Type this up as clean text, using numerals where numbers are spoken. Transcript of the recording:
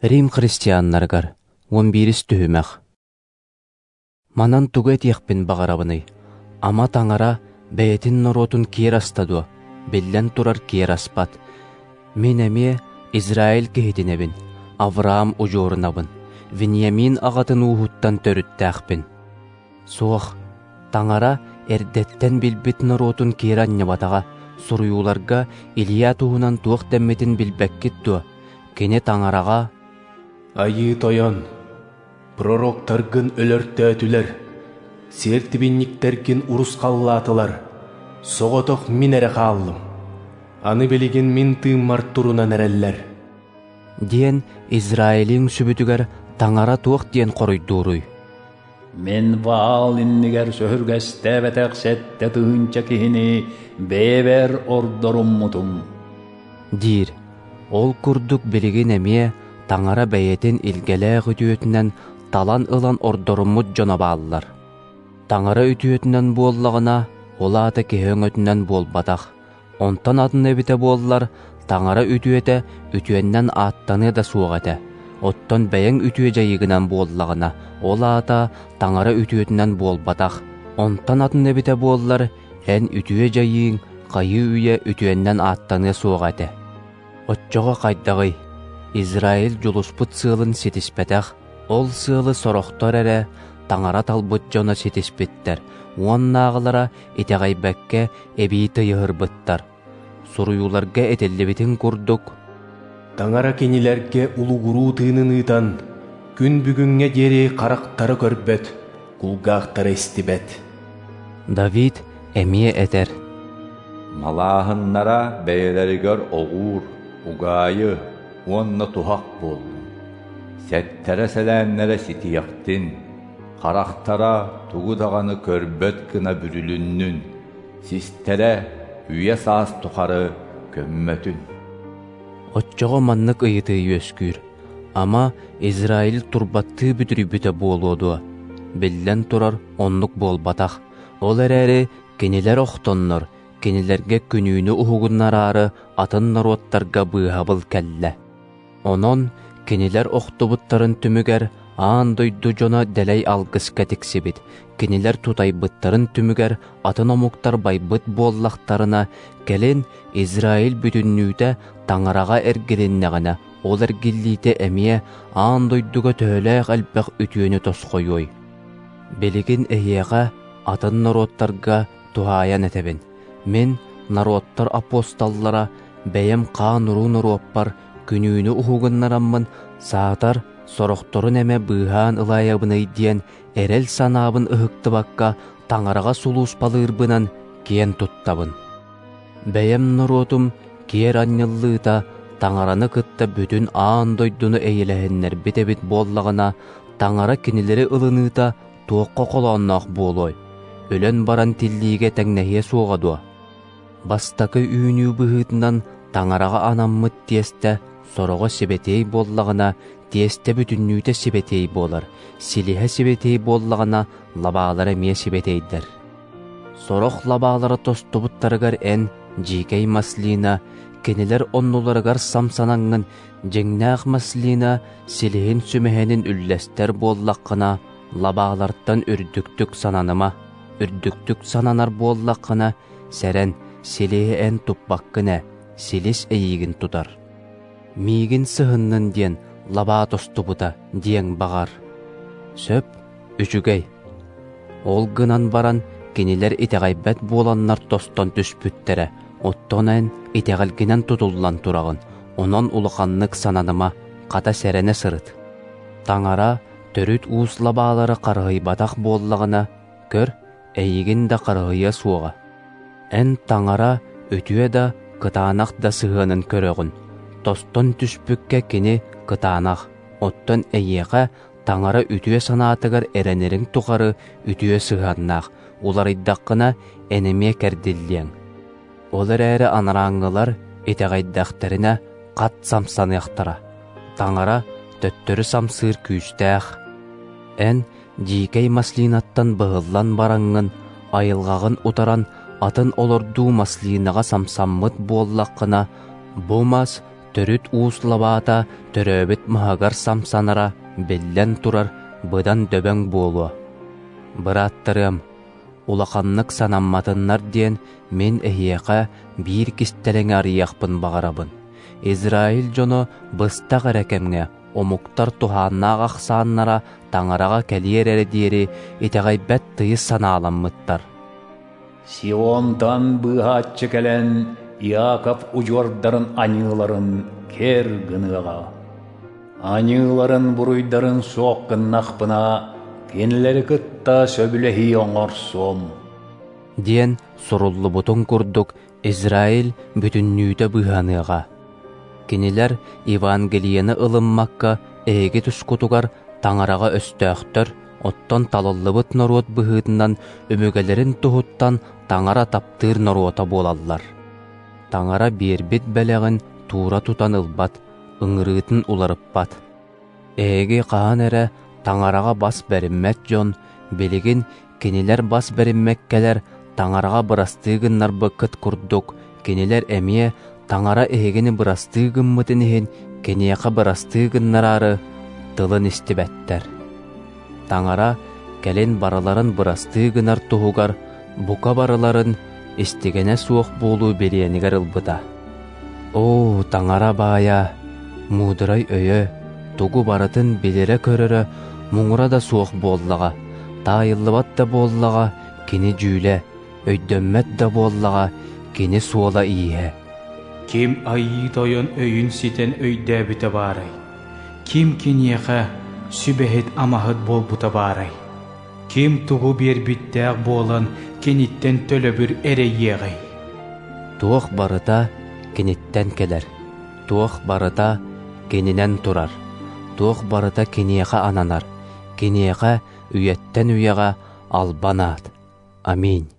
Рим христианнаргар 11 түһүмәх. Манан тугай тиякпин бағарабыны. Ама таңара бәйтин норотун киер астаду, беллен турар киер аспат. Мен әме Израиль кехетинебин, Авраам ужорынабын, Виньямин ағатын уһуттан төрүттәхпин. Суох, таңара эрдеттен билбит норотун киер аннябатаға, суруюларга Илия туһунан туох дәмметин билбәккит туа, кене таңараға: Айы тоян, пророктаргын өлөрттәтүлер, сертибинниктергин урус қаллатылар, соғотоқ мин әрі қаллым, аны белеген мин тыыммар турунан әрәлләр. Диен Израилин сүбүтүгер таңара туох диен қоройдуруй. Мен ваал иннигер сөхүргәстәбәтәк сәтті тыынча кихини бейбер ордоруммутум. Дир, ол курдук белеген әме таңара бәйетин илгеләг үтүетінен талан ылан ордоруммут жонабааллар. Таңара үтүетінен буоллағына ола аты кеһөң өтінен буолбатақ. Онтан атын эбите буоллар таңара үтүете үтүеннен аттаны да суағате. Оттон бәйен үтүе жайығынан буоллағына ола ата таңара үтүетінен буолбатақ. Онтан атын эбите буоллар эн үтүе жайығын қайы үйе үтүеннен аттаны суағате. Отчоға қайдағый, Израиль жолуспут сылын сетиспетах, ол сылы сорохтор әрі таңара талбыт жона сетиспеттер, уаннағылара итеғайбәкке эбейті йығырбыттар. Суруюларга этеллебитин курдук. Таңара кенилерге улугуру тыынын ыйтан, күн бүгүнгө жери қарақтары көрбөт, кулгақтары истибет. Давид эмие этер. Малахыннара бәйелерігер оғур, угайы, онна тухақ болдым. Сәттәрі сәләннәрі ситияқтин, қарақтара туғудағаны көрбөт кына бүріліннін, систәрі үйе саас тұқары көммөтін. Отчоға маннык ыйыты өскүр, ама Израиль турбатты бүтүрүбүтө болуоду. Беллен турар оннук болбатах. Ол әрәрі кенелер охтоннор, кенелерге күнүүнү уһугуннарары атын наруаттарга быһабыл кәлле. Онон кенелер охтубуттарын түмүгер аан дойду жона дәлей алгыска тексибит. Кенелер тутайбыттарын түмүгер атын омуктар байбыт боллақтарына келен Израиль бүтүннүүтэ таңарага эргелиннегіне ол эргиллите эмие аан дойдуга төөлээх әлбэх үтүөнү тосхойой. Белигин эйеға атын наруаттарга тухаян этебин. Мен наруаттар апостоллара бәйем қаан уру наруаппар күнүүнү уһугуннараммын саатар сорохторун эме быһаан ылайабыны диен эрел санаабын ыһыктыбакка таңарага сулууспалыырбынан киен туттабын. Бәйем наруотум киер анньыллыыта таңараны кытта бүтүн аан дойдуну эйелэһиннер битебит боллагына таңара кинилери ылыныыта туокко колоонноох буолой. Өлөн баран тиллииге тәңнэһие суоҕадуа. Бастакы үүнүү быһыытынан таңарага анаммыт тиэстэ сорого сибетей боллагына тиэстэ бүтүннүүтэ сибетей болар, силиһэ сибетей боллагына лабаалара мие сибетейдер. Сорох лабаалара тостубуттарыгар эн жикей маслина, кенелер оннуларыгар самсанаңын жеңнээх маслина силиһин сүмэһэнин үллэстер боллаққына лабаалартан үрдүктүк сананар боллаққына сәрен силиһи эн туппаққына силис эйигин тутар. Мигин сыһыннын диен лабаа тостубута диен бағар. Сөп үчүгей. Ол гынан баран кенилер итеғайбәт боланнар тостон түспүттере, оттонен итеғалгинен тутуллан турағын, онон улықаннык сананыма қата сәрене сырыт. Таңара төрүт уус лабаалары қарғый батақ боллағына көр эйигин да қарғыя суға. Эн таңара өтүе да кытаанақ да сыһынын көрөғын. Тостон түспүкке кені кытаанақ, оттон эйеға таңара үтүе санаатыгар эренерин тухары үтүе сыһаннақ, улар иддаққына энеме кәрдиллиен. Олар әрі анараңғылар итеғайдақтарына қат самсанықтара. Таңара төттөрі самсыр күйістәқ. Эн жикей маслинаттан бұғыллан бараңын, айылғағын утаран атын олорду маслинаға самсаммыт боллаққына Бумас төрүт ууслабаата төрөбүт маһагар самсанара беллен турар быдан дөбөң буолуа. Быраттарым, улаханнык санамматыннар диэн мен эһиэхэ биир кистелең арыяхпын бағарабын. Израиль жоно быстақ әрәкемге омуктар тухааннаах ахсааннара таңарага кэлиер эре диэри итэгайбэт тыйыс санааламмыттар. Сионтан быһааччы кэлэн Иаков ужуардарын аньыыларын кер гыныга. Аньыыларын буруйдарын суоккыннахпына кенлери кытта сөбүлэхи оҥорсуом. Диэн суруллубутун курдук Израиль бүтүннүүтэ быһаныга. Кинилер Евангелияны ылыммакка эги тускутугар таңарага өстөөхтөр, оттон талыллыбыт норуот быһыытынан өмүгелерин туһуттан таңара таптыыр норуота буолаллар. Таңара биэрбит бэлэгин туура тутан ылбат, ыҥырыытын уларыппат. Эги хаан эре таңарага бас бериммет жон, билигин кинилер бас бериммеккелер таңарага бырастыыгыннар быккыт курдук, кинилер эмие таңара эгини бырастыыгынмытын иһин кенияка бырастыыгыннарары тылын истибэттер. Таңара келин бараларын бырастыыгынар туһугар, бука бараларын истигене суох буолуу билиэнигер ылбыта. О, таңара баая, муудурай өйө, тугу барытын билере көрөрө, муңура да суох буоллага, таайыллыбат да буоллага, кини жүүле, өйдөммет да буоллага, кини суола ийе. Ким айы тойон өйүн ситен өйдәбіті барай. Ким кинеха сүбәхет амахыт болбута барай. Ким тугу бербиттәк болан кениттен төлөбүр эрейегай. Туох барыта кениттен келер. Туох барыта кенинен турар. Туох барыта кинеха ананар. Кинеха үйеттен үйеға албанаат. Аминь.